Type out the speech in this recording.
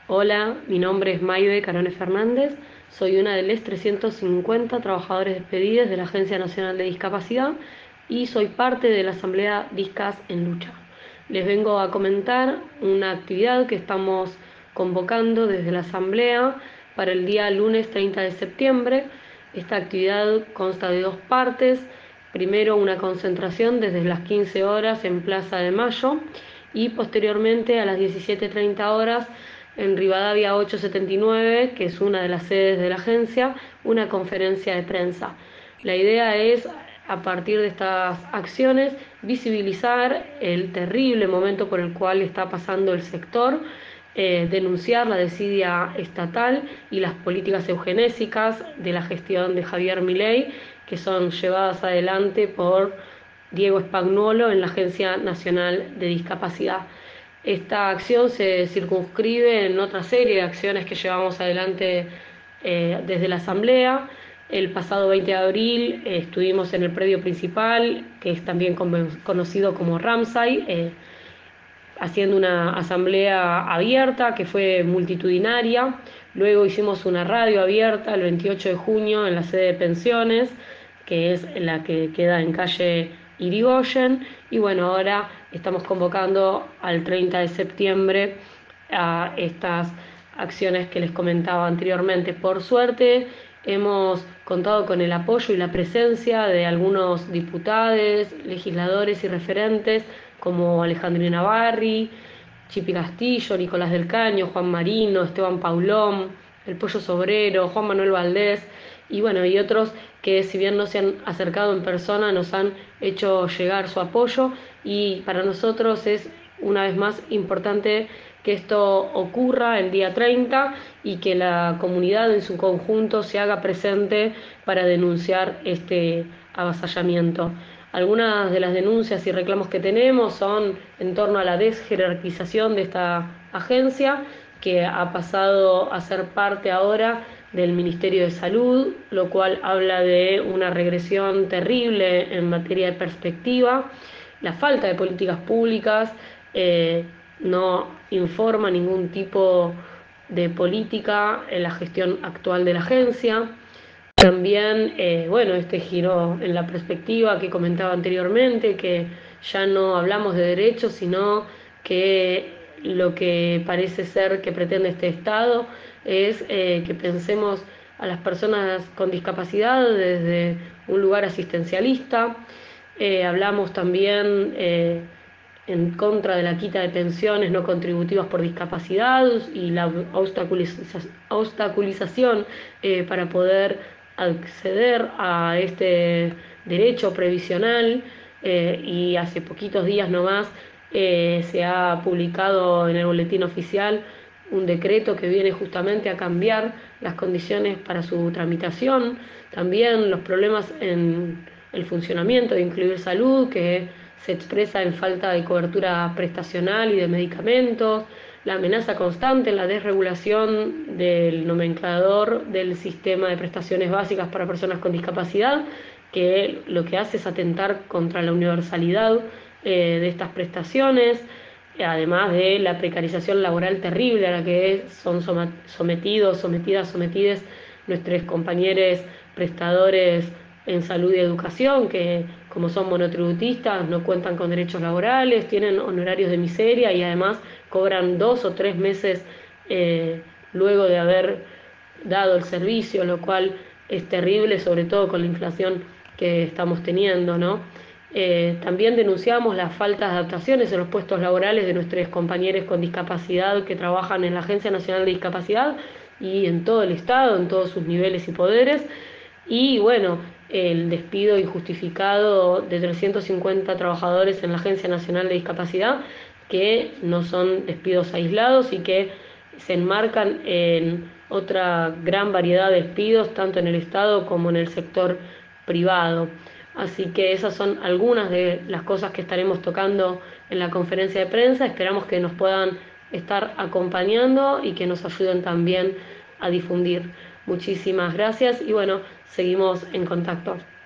Hola, mi nombre es Maide Carone Fernández, soy una de los 350 trabajadores despedidos de la Agencia Nacional de Discapacidad y soy parte de la Asamblea Discas en Lucha. Les vengo a comentar una actividad que estamos convocando desde la Asamblea para el día lunes 30 de septiembre. Esta actividad consta de dos partes. Primero, una concentración desde las 15 horas en Plaza de Mayo y posteriormente a las 17:30 horas en Rivadavia 879, que es una de las sedes de la agencia, una conferencia de prensa. La idea es, a partir de estas acciones, visibilizar el terrible momento por el cual está pasando el sector, denunciar la desidia estatal y las políticas eugenésicas de la gestión de Javier Milei, que son llevadas adelante por Diego Spagnuolo en la Agencia Nacional de Discapacidad. Esta acción se circunscribe en otra serie de acciones que llevamos adelante desde la Asamblea. El pasado 20 de abril estuvimos en el predio principal, que es también conocido como Ramsay, haciendo una asamblea abierta que fue multitudinaria. Luego hicimos una radio abierta el 28 de junio en la sede de pensiones, que es la que queda en calle Irigoyen. Y bueno, ahora estamos convocando al 30 de septiembre a estas acciones que les comentaba anteriormente. Por suerte, hemos contado con el apoyo y la presencia de algunos diputados, legisladores y referentes como Alejandrina Barri, Chipi Castillo, Nicolás del Caño, Juan Marino, Esteban Paulón, el Pollo Sobrero, Juan Manuel Valdés y bueno, y otros que si bien no se han acercado en persona nos han hecho llegar su apoyo, y para nosotros es una vez más importante que esto ocurra el día 30 y que la comunidad en su conjunto se haga presente para denunciar este avasallamiento. Algunas de las denuncias y reclamos que tenemos son en torno a la desjerarquización de esta agencia, que ha pasado a ser parte ahora del Ministerio de Salud, lo cual habla de una regresión terrible en materia de perspectiva. La falta de políticas públicas, no informa ningún tipo de política en la gestión actual de la agencia. También, bueno, este giro en la perspectiva que comentaba anteriormente, que ya no hablamos de derechos, sino que lo que parece ser que pretende este Estado es que pensemos a las personas con discapacidad desde un lugar asistencialista. Hablamos también en contra de la quita de pensiones no contributivas por discapacidad y la obstaculización para poder acceder a este derecho previsional, y hace poquitos días nomás se ha publicado en el boletín oficial un decreto que viene justamente a cambiar las condiciones para su tramitación. También los problemas en el funcionamiento de Incluir Salud, que se expresa en falta de cobertura prestacional y de medicamentos, la amenaza constante en la desregulación del nomenclador del sistema de prestaciones básicas para personas con discapacidad, que lo que hace es atentar contra la universalidad de estas prestaciones, además de la precarización laboral terrible a la que son sometidas nuestros compañeros prestadores en salud y educación, que como son monotributistas no cuentan con derechos laborales, tienen honorarios de miseria y además cobran 2 o 3 meses luego de haber dado el servicio, lo cual es terrible, sobre todo con la inflación que estamos teniendo, ¿no? También denunciamos las faltas de adaptaciones en los puestos laborales de nuestros compañeros con discapacidad que trabajan en la Agencia Nacional de Discapacidad y en todo el Estado, en todos sus niveles y poderes. Y bueno, el despido injustificado de 350 trabajadores en la Agencia Nacional de Discapacidad, que no son despidos aislados y que se enmarcan en otra gran variedad de despidos, tanto en el Estado como en el sector privado. Así que esas son algunas de las cosas que estaremos tocando en la conferencia de prensa. Esperamos que nos puedan estar acompañando y que nos ayuden también a difundir. Muchísimas gracias y bueno, seguimos en contacto.